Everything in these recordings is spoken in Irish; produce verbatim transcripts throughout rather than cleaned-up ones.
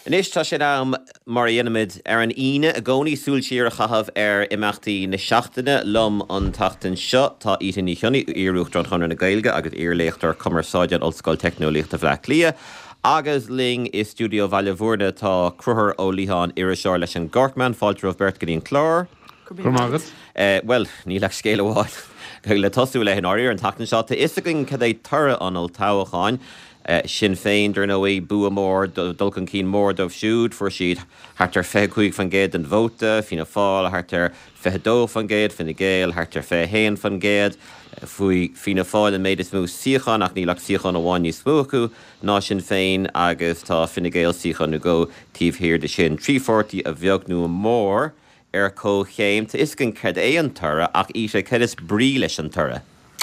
Inis tá sin am mar dhéanamid ar an ine a gcónaí súil siar a chahabh ar imeachtaí na seachtaine lom an tachtain seo tá ítaí cheannaí iarúcht dron chunar na Gaeilge agus iarléachtar Commerceáideann Ollscoil Technoliachta Bhlac Lia. Agus ling is Studio Vallevorda tá cruthar ó líthán iriseoir leis an Gorkman fáiltear of Bert Gilín Clár. Cormagat. Uh, well, ní leach scéile bháil. Go le tosú le an áir an tachtain seo. Tá isagin cad é tura anil tábhacháin. Uh, Sinn Féin der no é bua mór, dulcan cín mór dómh siúd, fuair siad hartar fé chuig fan géad an bhóta, fína fáil, hartar fé dó fan géad, fína géal, hartar fé héan fan géad, fuoi fína fáil an méid is mú síochan, ach ní lach síochan a bháin ní smúchu, ná Sinn Féin agus tá fína géal síochan nu go tíomh hir de sin trí forty a bheag nu mór ar có chéim, tá iscin cad é an tura ach í sé cad is brí leis an tura.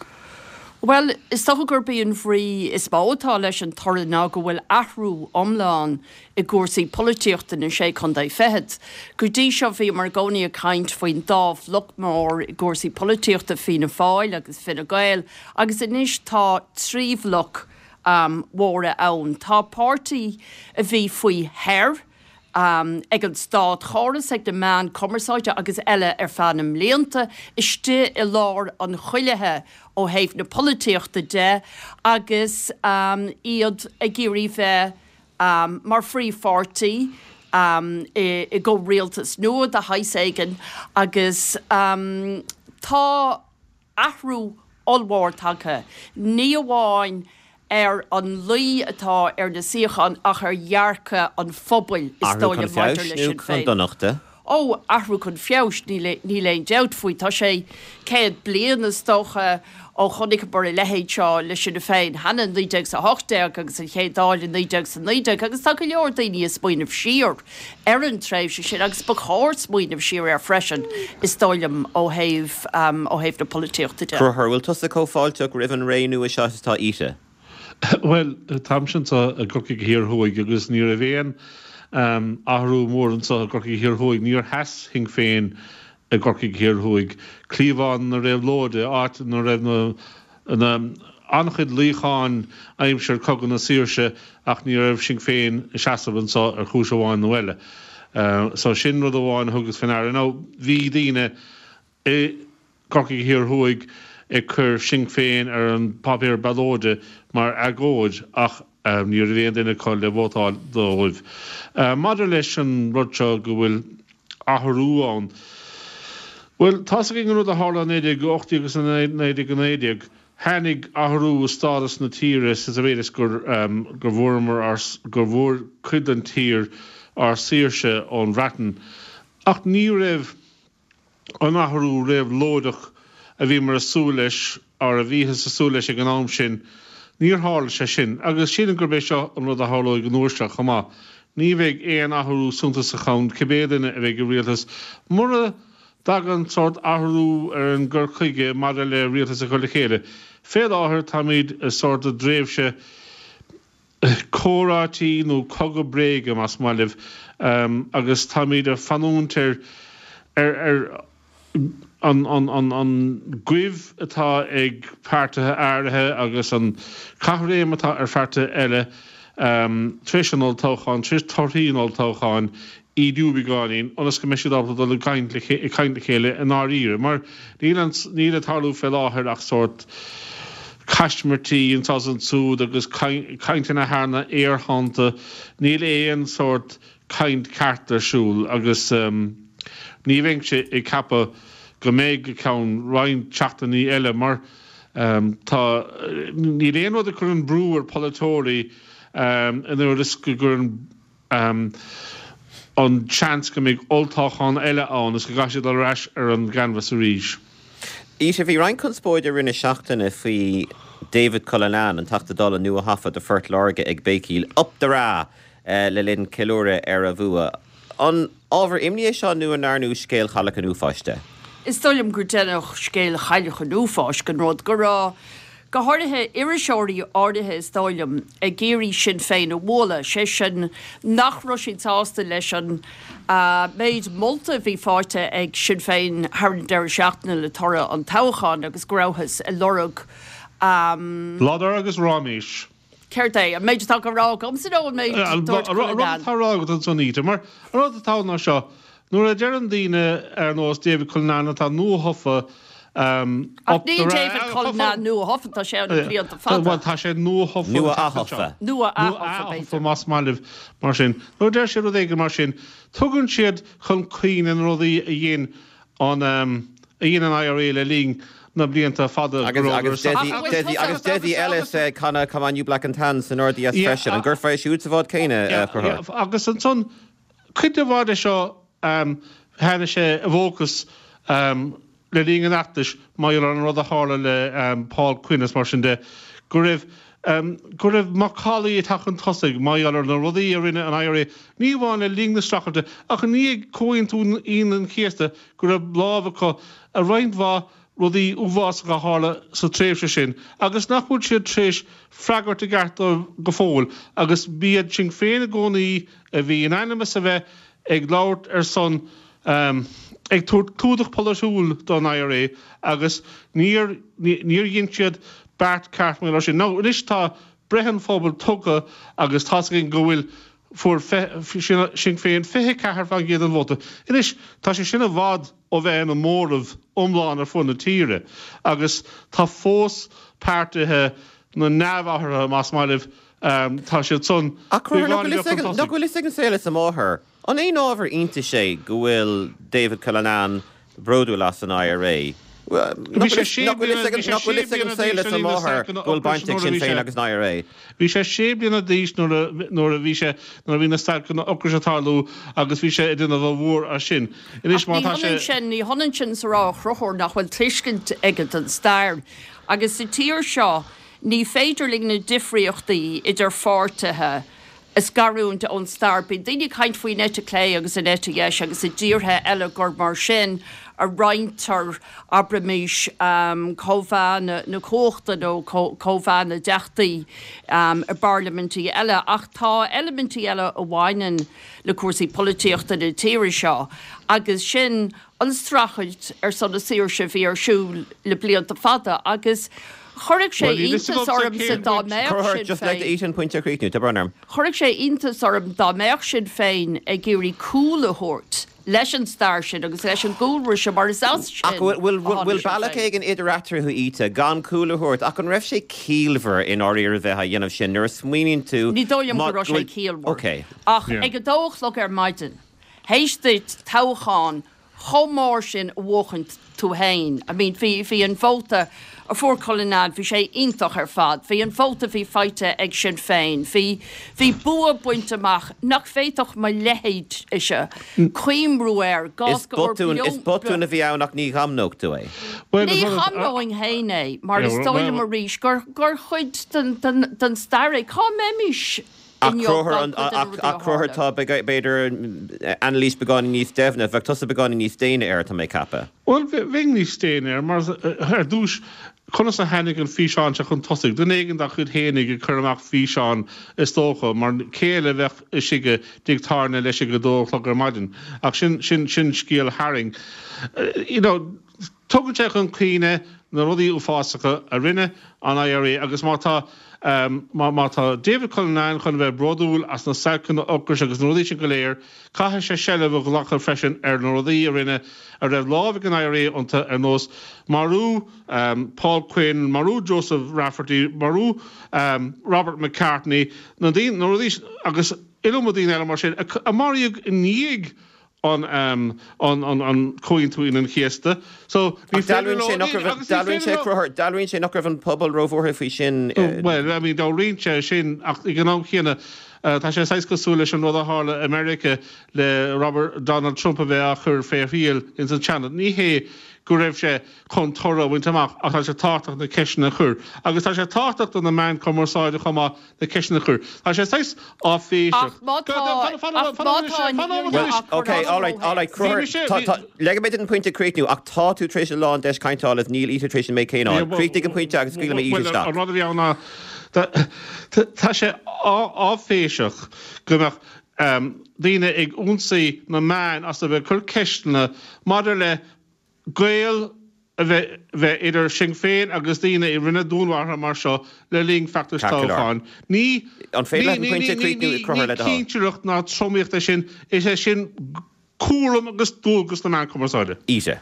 Well, is toch gur bíon frí is bátá leis an torra ná go bhfuil ahrú omláin i gcúrsaí políochta na sé chun dé fehead. Go dtí seo bhí mar gcónaí a caint faoin dámh luchmór i gcúrsaí políochta fína fáil agus fina Gael, agus inis tá tríomhluch um, mhóra ann. Tá pártaí a bhí faoi heir, Um, ag an stát choras ag de man Commerceáide agus eile ar fannam léanta iste i lár an chuilethe ó héh na políochta de agus um, iad a géirí bheith um, mar frí forty um, i, i go rialtas nua a hais aigen agus um, tá ahrú olmhór tagtha ní amháin ar an lí atá ar na síochan ach ar dhearcha an phobal is dóile maidir leis sin féin. Ó, ahrú chun fios ní léon deut faoi, tá sé céad blian is tócha ó chonig bar i lehéid seo leis sin féin hena nídeag sa hochdeag agus an chéadáil in nídeag sa nídeag agus tá go leor daoine is buoinmh siar ar an tréimh se sin agus bacháir smuoinmh siar ar freisin is dóilem ó héh um, ó héh na políochta de. Cruthar bhfuil tusa cófáilte go ribh an réú a seo tá ite. Well, tamsin sa a gorcaigh hir thuig agus níor a bhéan um, ahrú mór an sa a gorcaigh hir thuig níor heas hing féin a gorcaigh hir thuig clíomháin na raibh lóide áit na raibh na anchid lícháin aimseir cogan na síorse ach ní raibh sin féin seasamh an sa ar chúis amháin nóile. Uh, so sin rud amháin thugus fin air. Ná bhí daoine é gorcaigh hir thuig ag chur sin féin ar an papéir ballóide mar agóid ach um, níor bhéon duine chuil le bhótáil dóibh. Uh, Maidir leis an rudse go bhfuil athrú ann. Well, tá sa gin rud a hála néideag ochtaí agus an néideag an néideag, hánig athrú stádas na tíre sa a bhéidir gur um, gur bhórmar ar gur bhór cuid an tír ar síorse ón bhreatain. Ach ní raibh an athrú raibh lódach a bhí mar a súleis ar a bhíhas a súleis ag an am sin, níor hála sé sin, agus sin an gurbéis seo an rud a hála ag an uairteach chumá. Ní bheith éon athrú súnta sa chán cibéadaine a bheith go rialtas. Mar a dag an sort athrú ar an gur chuige mar le rialtas a chuile chéile. Féad áthir tá míad a sort a dréimhse córátí nó cogad bréige mas mailibh um, agus tá míad a fanúntar ar, ar an an an an guibh atá ag páirtithe áirithe agus an cathréim atá ar fearrta eile um, trísanol tócháin, trís torthaíonol tócháin í dúbí gáín, onas go meisiad ábhta do le caintla chéile an áíre, mar níl a tarlú fel áthir ach sort caiistmartí an tá an súd agus caintina hána éarhananta, níl éon sort caint cartarsúl agus um, ní bhaing sé i cappa go méid go ceann roinn teachtaí eile mar um, tá ní réon rud a chur an brúar polatóirí um, in ar is go gur um, an chans go méid oltáchan eile ann is go gaiisiad a reis ar an ganvas a ríis. Í sé bhí rein chun spóidir rinne seachtainna faoi David Cullinane an tachtadal an nua hafa de Fort Larga ag Bécíl up de rá uh, le linn Kilóra ar a bhua. An ábhar imní seo nu an airnú scéal chalach an úfáiste. Is dóilm gur dénach scéal chailech an úfáis go rád go rá. Go háirithe iriseoirí áirithe is dóilm a géirí sin féin a bhla sé sin nach roisin tásta leis an uh, méid molta bhí fáte ag sin féin haran deir seachtainna le tora an táchan agus grauchas a lorug. Um, Ládar agus rámís. Ceirté, a méid tá go rá gom sin ó méid tárágad an soníte, mar rud atána seo, nuair a dearan daine ar nós David Cullinane tá nuhofa Um, ní David Cullinane nua hofa sé blianta fada. Tá sé nuhofa nua ahofa. Nua ahofa mas malibh mar sin. No deir sé rud éige mar sin. Tugann siad chun cuoin an rudaí a dhéon an a dhéon an I R A le lín na blianta fada. Agus dédí eile chuna cumaniu Black and Tan san ordaí as freisin an ggurfah siúd sa bhád céine. Agus an son chuide bhád seo hena sé a bhócas le líon an achtais maiil an rud a hála le Paul Quinnas mar sin de go raibh go raibh macálaí tachan tosaigh maiil ar na rudaí a rinne an I R A ní bháin le líon na stracharte ach ní cóin tú on an chéasta go raibh lábhacha a roinmhá rudaí uhása go hála sa tréimhse sin agus nachbúil siad tréis freagart a gart go fóil agus bíad sin féin a gcónaí a bhí an animas a bheith ag labhart ar son ag túdach polasúil don I R A agus níor dhéon siad Bart Cartman ar sin. Ná is tá brehan fóbal tuga agus tá gin go bhfuil fuair sin féin fithe cethar fan géad an bhóta. Inis tá sé sinna bhád ó bheith an mórmh omláin ar fun na tíre agus tá fós páirtithe na neamhathairthe más mailibh tá siad son. Nachhfuil is an saoile sa máthair. An é ábhar ionta sé go bhfuil David Cullinane broadú las an I R A. Nachhfuil is an saoile sa máthair ghfuil bainteach sin féin agus an I R A. Bhí sé sé bliana díos nuair a bhí sé nuair a bhí na stair go ocras atálú agus bhí sé duna bh mhór a sin. Ní sin ní honan sin sa rá chrothóir nach bhfuil tuiscint agat an stair. Agus sa tír seo ní féidirling na difriochtaí idir fáirtithe is garúnta ón starpi. Daine caint faoi neta clé agus a neta dhéis agus a ddíorthe eile gur mar sin a reintar abramís um, cóbhán na cóchta nó cóbhán na deachtaí um, a barlamentaí eile ach tá elementaí eile a bhhainean le cuasaí polítíochta na tíiri seo agus sin an strachailt ar son na saoirse bhí ar siúil le blianta fada agus Chorric sé intas orm sa dá meach sin féin. Chorric sé intas orm dá meach sin féin ag géirí cúla hort leis an stair sin agus leis an gúlhar sem mar is as sin. Bhfuil bailach ag an idirreachtar chu ite gan cúla hort ach an raibh sé cíalmhar in áíar bheith a dhéanamh sin nuair smíonn tú. Ní dóilm go sé cíalmhar. Ach ag go dóch le ar maidin. Héistit tácháin chomór sin bhchant tú hain. I mean, hí an bhóta a fuór Cullinane hí sé intach ar fad, hí an bhóta hí feite ag sin féin, hí bua buinte amach nach féitoch mai lehéid ise, cuimrúir, gás go Is botún a bhí annach ní hamnóach tú é. Ní hamnóing héine, mar is dóile mar ríis, gur chuid den staré, cá memis a crothirtá beidir Annalise begáin níos defna, bheith tusa begáin níos déine air tá mé cappa. Well, bhín níos déine ar, mar ar dúis chunas a henig an físeán se chun tosaigh. Den éigen da chud hénig a chuach físeán is tócha, mar céile bheith is sige digtárna leis go dóchlach ar maidin. Ach sin sin sin scíal haring. You know, tugann sé chun cíine na rudaí uafásacha a rinne an I R A agus má tá Um, má tá David Cullinane chun bheith brodúil as na saocan ocras agus nódaí sin go léir, caithe sé seileh go lechar freisin ar na rudaí a rinne a raibh lábhaigh an I R A ionta ar nós marú um, Paul Quinn, marú Joseph Rafferty, marú um, Robert McCartney, na dí na rudaí agus ilmodín eile mar sin a maríodh in níag on um on on on coin to in chiesta so we dalwin sé dalwin sé crohar dalwin sé nokra van pobl rover fi sin well I mean do rinche sin ach i gná chéna tá sé seis cosúla an rud a hála America le Robert Donald Trump a bheith a chur fairfiel in san channel ní hé go raibh sé chun tora bhaintach a tá sé táach na ceisina chur agus tá sé táach an na man commerceáide chumá na ceisina chur tá sé seis á féiseach okay all right all right le mé an pointe createú ach tá tú trééis lá deis caiintálah níl ite trééis mé céá Creating an pointe agus scríla mé ítá anna tá sé á féiseach gomach daine ag únsaí na man as a bheith chur ceisina madidir le gael a bheith idir Sinn Féin agus daoine i rinne dúnmhartha mar seo le líon feachtas táchaáin. Ní An féile an pointe críú crothir le cínteocht ná tromíochta sin is é sin cuaram agus dúgus na man cumarsáide. Ise.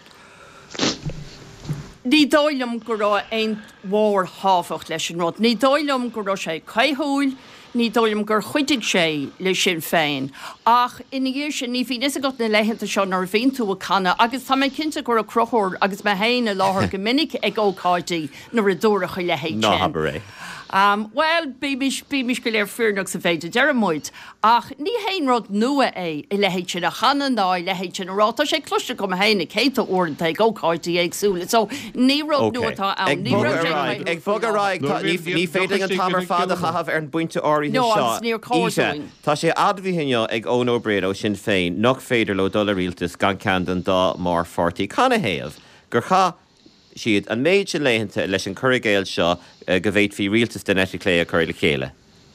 Ní dóilm go rá ein mhór háfacht leis an rud. Ní dóilm go rá sé caithúil, ní dóilm gur chuidig sé le Sinn Féin. Ach ina dhé sin ní bhí is a got na leihananta seo nar bhíon tú a canna, agus tá mé cinnte gur a crochóir agus me héin a láthair go minic ag ócáidí nar a dúracha le héit. Ná habar é. Um, well, bímis bímis go léir fearnach sa féidir dearmid. Ach, ní héin rod nua é i lehéid sin a chanan ná i lehéid sin a ráta sé cloiste go héin i céta orintá ag ócáidí agsúla. So, ní rod nua tá ann. Ag bog a raig, ní féidir an tamar fád a chahaf ar an buinte áirí No, ans níor cóirúing. Tá sé admhíhinne ag ón óbréad ó Sinn Féin, nach féidir le dul a rialtas gan candan dá mar fortaí. Canna héamh, gur cha siad an méid sin léhananta leis an curigéil seo go bhhéid fhí rialtas den eisi lé a chuir le chéile.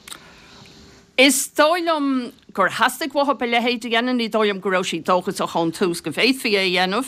Is dóilm gur hastig bhtha be lehéid dhéanaan í dóilm go raibh sí dóchas a chun túús go bhéid fí é dhéanamh.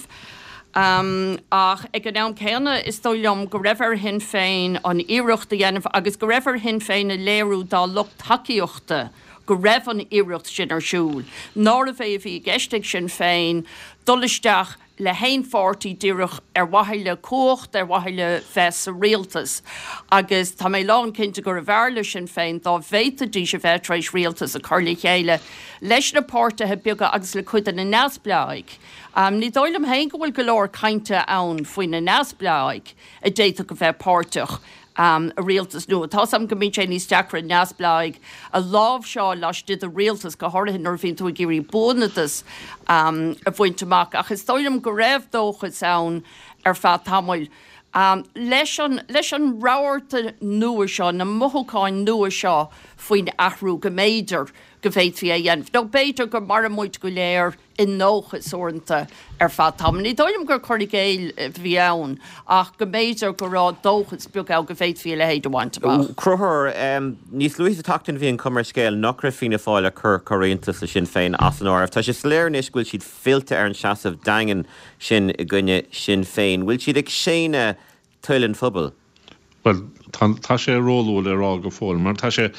Um, ach ag an am céanna is dóilm go raibhar hin féin an iirecht a dhéanamh agus go raibhar hin féin a léirú dá lucht takeíochta go raibh an iirecht sin ar siúil. Náir a bheith bhí geisteigh Sinn Féin, dolisteach le hain forty díireach ar watheile cócht ar watheile fes a rialtas. Agus tá mé lán cinnte gur a bhearla Sinn Féin dá bhéta dí se bheith treéis rialtas a chuirla chéile leis na pórtathe beaga agus le chuid na neasblaig. Um, ní dóilm hain go bhfuil go leir cainte ann faoin na neasblaig a déta go bheith pórtach. Um, a rialtas nu. Tá sam go míid sé níos deacra neasblaig a lábh seo leis did a rialtas go háirithe nar bhíonn tú géirí bónatas um, a bhaintteach. Ach is dóilm go raibh dóchas ann ar feadh tamil. Um, leis an, leis an ráirta nua seo, na mothúcáin nua seo faoin athrú go méidir go bhéit fi a dhéanamh. No béidir gur mar muid go léir in nóchas orintanta ar feadh tamil. Ní dóilm gur chuirigh géil bhí ann, ach go méidir go rá dóchas beag go bhéit fi le héad a bhaintteach. Crothir, um, níos luis a tachtain bhí an cumar scéil nach raibh fína fáil a chur choréantas a Sinn Féin as an áibh. Tá sé sléirnis bhfuil siad fillte ar an seasamh dagan sin i gcuine Sinn Féin. Bhfuil siad ag séine tuileann phobal? Well, tá sé róú le rá go fóil, mar tá sé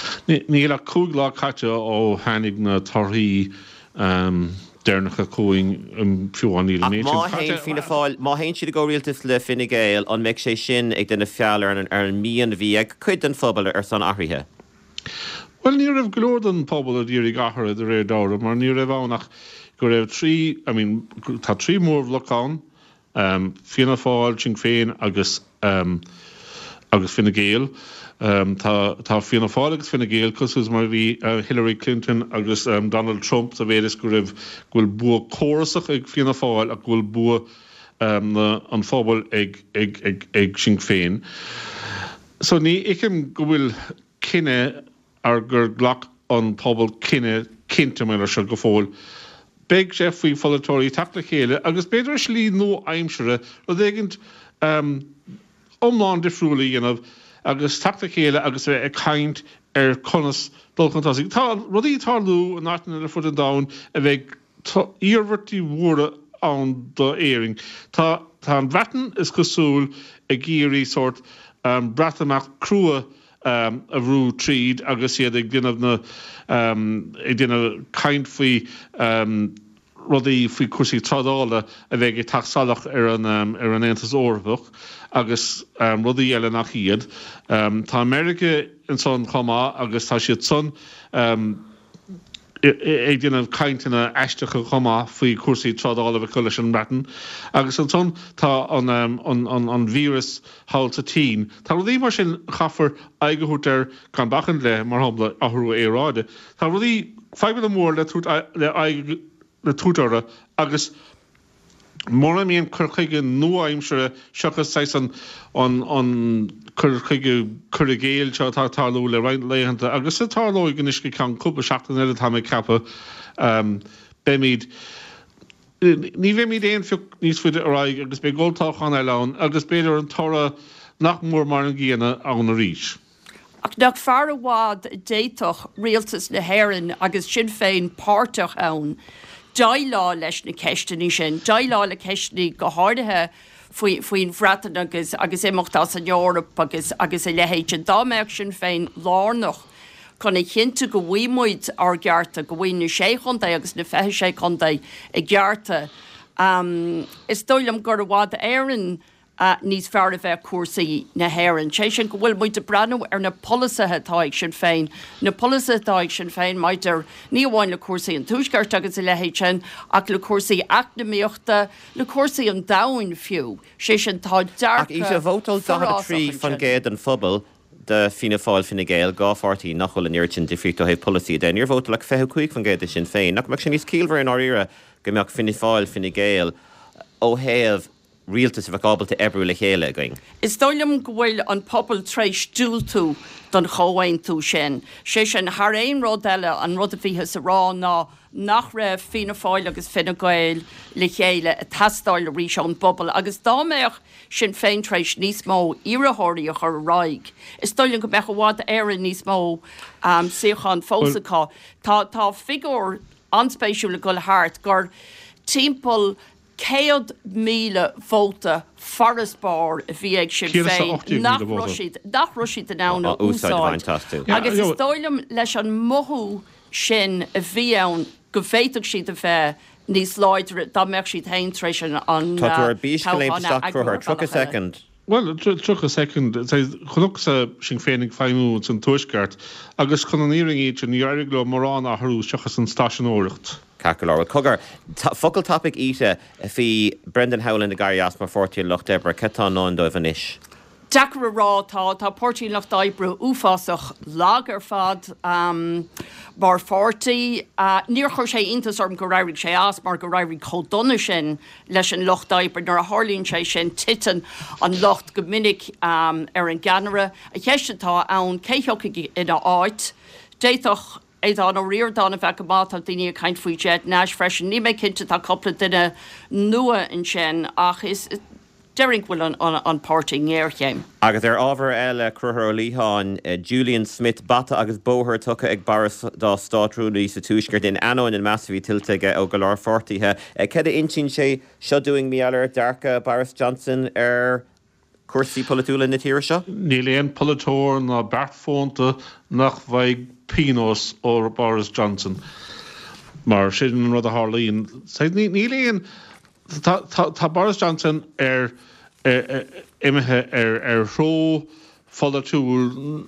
ní le cúglá caite ó hanig na tarthaí um, déirnacha cúing an fiúáin íle néid. Má hain fína fáil, má hain siad go rialtas le Fine Gael an meic sé sin ag duna feall ar an míon bhí ag chuid an phobal ar san áthraithe. Well, ní raibh glór an pobl a dtíir gahar a réir dára, mar ní raibh ánach go raibh trí, I mean, tá trí mór bhlocán, um, Fianna Fáil, Sinn Féin agus um, agus Fine Gael. Um, tá, tá Fianna Fáil agus Fine Gael cosús mar bhí uh, Hillary Clinton agus um, Donald Trump sa bhéidir go raibh gúil bua córasach ag Fianna Fáil a gúil bua um, na, an phobal ag, ag, ag, ag Sinn Féin. So ní icim go bhfuil cinenne ar gur ghlach an pobl cinenne cinnte me se go fóil. Beg sé faoi folatóirí tata chéile, agus beidir slí nó aimsere ru éigent um, omláin difriúla dhéanamh agus tata chéile agus bheith ag caint ar conas dulchantásí. Tá rudí tarlú an nátain le fud an dáin a bheith íorhairtí mhóra an do éing. Tá tá an bhreatan is cosúil a géirí sort um, bratamach crua um, a bhrú tríd agus iad ag duineh na um, ag duine caint faoi um, rudí faoi cuasaí tradála a bheith ag taxálach ar an um, ar an Aontas Uirbeach agus um, rudí eile nach iad. Um, tá America in son chomá agus tá siad son um, ag duine cainteanna eisteacha chomá faoi cuasaí tradála bheith chuile an breatan. Agus an son tá an, um, an, an, an vírus háilta tí. Tá rudí mar sin chafar aigeút ar gan bachan le mar habla ahrú éráide. Tá rudí feibh mór le tút le aig le tútara agus mór íon chuchaige nuaimsere seachas sais an an an chuchaige churigéil seo tátáú le rein léhananta agus sa tálóid gan isci can cúpa seachtain eile tá cappa um, béimiid ní bheith míad éon fiú níos fuide aráig agus be ggóiltáchan eileán agus beidir an tora nach mór mar an gcéana an a ríis. Ach nach fear a bhád déitoch rialtas na hÉireann agus Sinn Féin páirteach ann, dailá leis na ceistení sin, dailá le ceistení go háirithe faoin bhreatan agus agus éachtas an Eorp agus agus é lehéid an dámeach sin féin lánach. Con é chinnte go bhhuimuid ar gcearta go bhhaine sé chundaí agus na fethe sé chundaí i gcearta. Um, is dóilm gur bhád éan uh, níos fear a bheith cuasaí na héann. sé sin go bhfuil muid de brenn ar na polisathe táid sin féin. Na polisathe sin féin maidir ní bháin le cuasaí an túisceart agus i lehéid sin ach le cuasaí acnamíochta, le cuasaí an dain fiú. sé sin tá dearcha. Ach is a bhótal dá trí fan géad an phobal de fine fáil finna géal gáfartaí nachhfuil an irtin difrito héh policy den ar bhótal le fethe chuig fan géad sin féin. nach meach sin níos cíalhar an áíire go meach finna fáil finna géal ó héamh rialtas a bheith ebrú le chéile going. Is dóilm go bhfuil an pobl trééis dúil tú don chohain tú sin. sé sin th éon rud eile an rud a bhíthe sa rá ná nach raibh fina fáil agus finna gail le chéile a testáil a rís an bobbal agus dáméach sin féin trééis níos mó iirithirí chu raig. Is dóilm go meach bhád éan níos mó um, siochan fósaá. Tá tá figúr anspéisiú le go háart gur timppel céad míle vóta farasbar a bhí ag sin féin nach Roisiad den ána úsáid. Agus is dóilm leis an mothú sin a bhí ann go féiteach siad a bheith níos láidre dá meach siad haintrééis an Tá bís go léimteach chu tro a second. Well, tro a second chunach sa sin féinnig feimú an tuisceart agus chun an íring iad an dheariglo marrán a thú seachas an staisióireacht. Cacalar cogur focal topic ite a bhí Brendan Howland a gaias mar fortíí Loch Debre cetá ná dóibh an isis. Deacar a rátá tá Portí Loch Debre úfásach lágar fad um, mar fortaí uh, níor chuir sé intas orm go raibh sé as mar go raibh chodonna sin leis an Loch Debre nar a hálíonn sé sin titan an locht go minic um, ar an ganara a cheistetá ann céithiocha ina áit déitoch é an ó rior dána bheith go mát a daine a caiint faoi jet náis freisin ní mé cinnte tá coppla duine nua in sin ach is deing bhfuil an, an, an pártaí ngéirchéim. Agus ar ábhar eile cruthar ó líháin uh, Julian Smith bata agus bóthir tucha ag baras dá státrúnaí sa túisceart in anóin in measahí tilteige ó go leir fortaithe. Uh, Cad a intín sé seoúing míallar dearcha Boris Johnson ar cuasaí polúla na tíire seo? Ní léon polytóir na beartfónta nach bhaid Pinos ó Boris Johnson. Mar sin rud a Harlín. Ní léon tá Boris Johnson ar imethe ar ar ró folatúil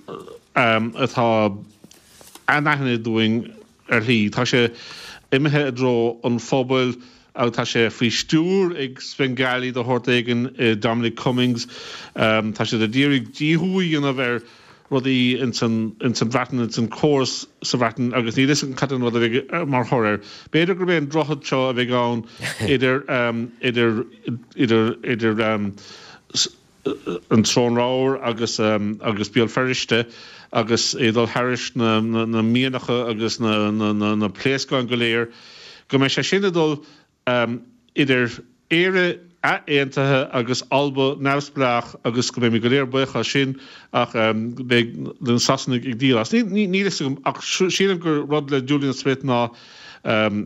atá anachna dúing ar lí. Tá sé imethe dro an fóbail a tá sé frí stúr ag Svengali do Hortagan uh, Dominic Cummings. Um, tá sé de dírig díhuí an a bheit rudí in san bhreatan in san córas sa bhreatan agus ní an catan rud a bheith mar thorir. Béidir gur bhéon drochad seo a bheith gáin idir um, idir idir idir um, an trónráir agus um, agus bíal ferrichte agus édal Harris na, na, na míanacha agus na, na, na, na pléascáin go léir. Go mé sé sinnadul um, idir éire a éantathe agus alba neamsplach agus go mé go léir bucha sin ach um, den sasannig ag dílas. Ní ní gom ach sílan gur rud le Julian Smith ná um,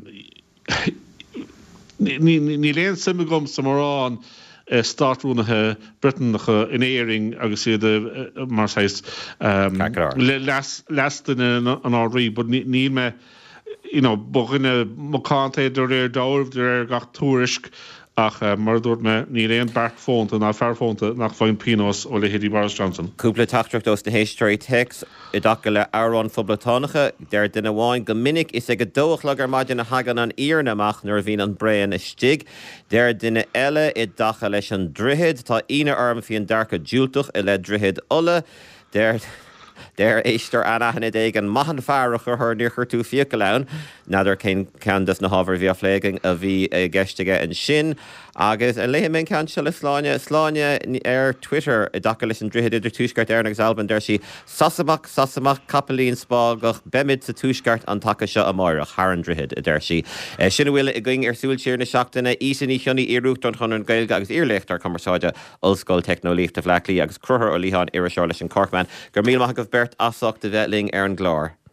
ní léon simime gom sa marrán uh, startrúnathe Britainnacha in éing agus iad uh, mar seis um, les den an áí, bud ní me you know, boginne mokante door er dauf der er gach toerisk ach uh, mar dúirt me ní réon beartfónta ná fearfónta nach fáin Pinos ó le héadí Boris Johnson. Cúpla tachtreacht os na héisteoirí text i dtaca le Aaron Foblatánacha der duine bháin go minic is ag go dóach le gur maidin na hagan an íarnamach nuair bhín an brean is stig. Der duine eile i dtacha leis an drithid tá ina arm fi an darcha dúltach i le drithid ulla. Der Der éistar anachna ag an mahan fearach ar thir níor tú fiaca len, nadidir cén candas na hábhar bhí a phléiging a bhí geisteige an sin, agus an léimén can se le sláine sláine ar Twitter i daca leis an drithid idir túisceart ar agus Alban der si sasamach sasamach capelín spágach bemid sa túisceart an take seo amárach thar an drithid i der si. Sinna bhfuil i going ar súil tíir na seachtainna ísaní cheannaí iarúcht don chun an gailge agus iarlécht ar commerceáide Ulscoil Technolíocht a Bhlaclaí agus cruthar ó líán ar seáir leis an Corkman. Gur míl maith go bert asach de bheitling ar an glár.